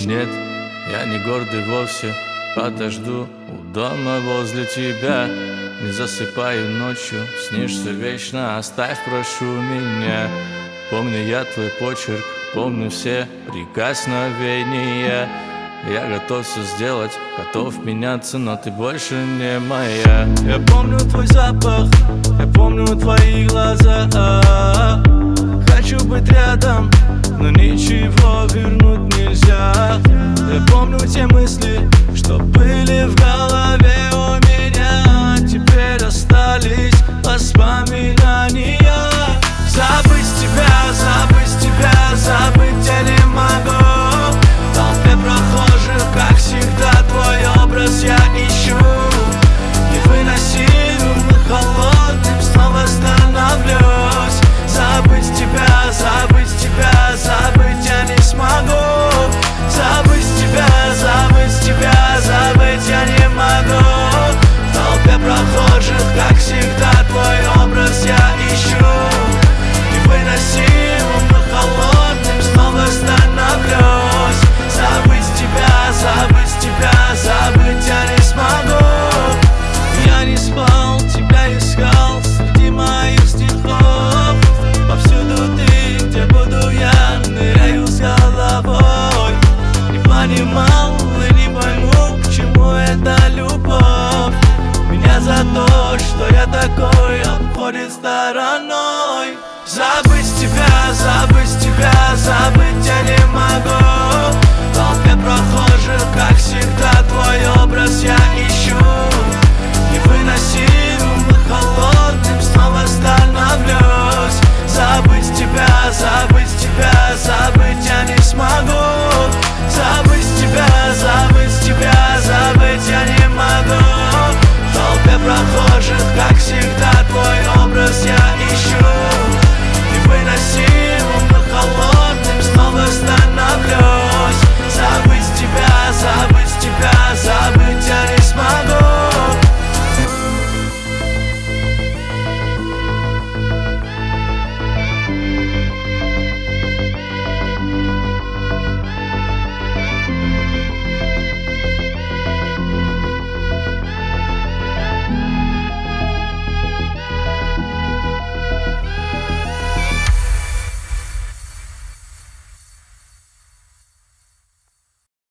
Нет, я не гордый вовсе, подожду у дома возле тебя. Не засыпаю ночью, снишься вечно, оставь, прошу меня. Помню я твой почерк, помню все прикосновения. Я готов все сделать, готов меняться, но ты больше не моя. Я помню твой запах, я помню твои глаза. Хочу быть рядом, но ничего вернуть нельзя. Я помню те мысли, что были в голове у меня. Теперь остались воспоминания. Забыть тебя, забыть тебя, забыть я не могу. В толпе прохожих, как всегда, твой образ я ищу. Невыносимым, холодным снова становлюсь. Забыть тебя, забыть тебя, забыть я не смогу. Забыть тебя, забыть тебя, забыть я не могу. В толпе прохожих, как всегда, твой образ я ищу. Невыносимым и холодным снова становлюсь. Забыть тебя, забыть тебя, забыть я не смогу. Я не спал, тебя искал среди моих стихов. Повсюду ты, где буду я, ныряю с головой. Не понимал и не пойму, к чему эта любовь. Меня за то, что я такой, обходит стороной. Забыть тебя, забыть тебя, забыть